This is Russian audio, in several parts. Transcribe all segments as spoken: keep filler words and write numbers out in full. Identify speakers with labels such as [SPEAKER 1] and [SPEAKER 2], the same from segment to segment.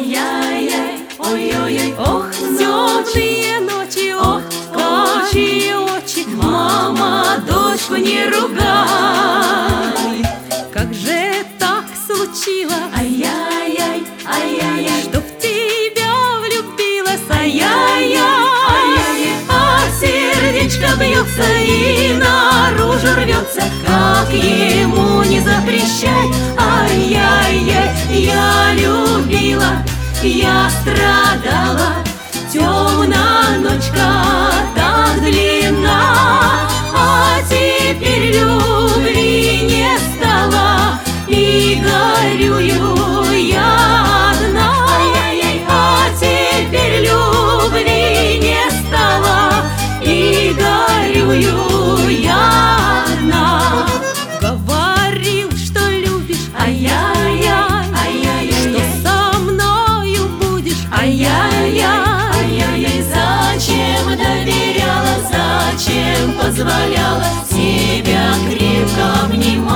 [SPEAKER 1] ай-яй-яй, ой-ой-ой,
[SPEAKER 2] Ох, темные ночи, ох, карие очи,
[SPEAKER 1] мама, дочку не ругай.
[SPEAKER 2] как же так случилось,
[SPEAKER 1] Ай-яй-яй, ай-яй-яй,
[SPEAKER 2] что в тебя влюбилась,
[SPEAKER 1] ай-яй-яй, ай-яй-яй, а сердечко бьется и наружу рвется, как ему не запрещай. Ай-яй-яй, я любила, я страдала, темная ночка так длинна, а теперь любви не стало, и горюю я одна. Ай-яй-яй, а теперь любви не стало, и горюю я одна.
[SPEAKER 2] говорил, что любишь,
[SPEAKER 1] Ай-яй-яй, ай-яй-яй,
[SPEAKER 2] что со мною будешь,
[SPEAKER 1] ай-яй-яй, ай-яй-яй, зачем доверяла, зачем позволяла себя крепко обнимать?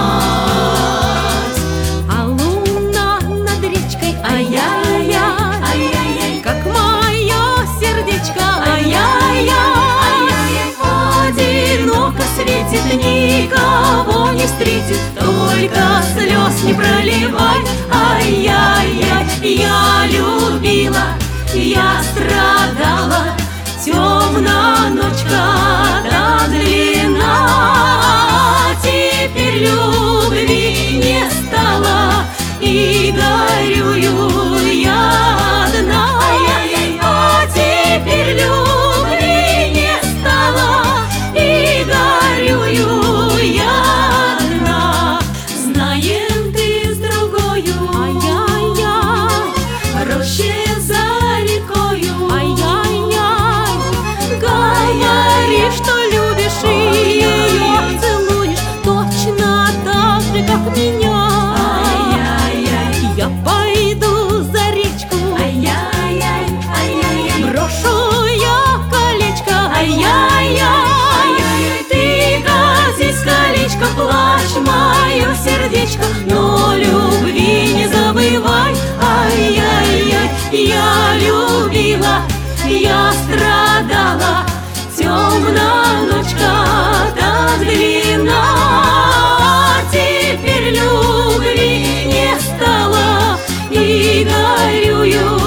[SPEAKER 2] а луна над речкой,
[SPEAKER 1] Ай-яй-яй, ай-яй-яй,
[SPEAKER 2] как мое сердечко,
[SPEAKER 1] ай-яй-яй, ай-яй-яй, одиноко светит, никого не встретит, только слез не проливай. Ай-яй-яй, я любила, я страдала, темная ночка так длинна, а теперь любви не стало, и горюю я одна. Ай-яй-яй, а теперь любви не стало, и горюю я одна. Знаем, ты с другою,
[SPEAKER 2] ай-яй-яй,
[SPEAKER 1] роще за рекою,
[SPEAKER 2] ай-яй-яй,
[SPEAKER 1] говоришь,
[SPEAKER 2] что любишь и ее целуешь точно так же, как меня.
[SPEAKER 1] ай-яй-яй,
[SPEAKER 2] Я пойду за речку,
[SPEAKER 1] ай-яй-яй, ай-яй-яй,
[SPEAKER 2] брошу я колечко,
[SPEAKER 1] ай-яй-яй, ай-яй-яй, ты здесь колечко, плачь мое сердечко, но любви не забывай. Ай-яй-яй, я любила, я страдала, темная ночка так длинна, а теперь любви не стало, и горюю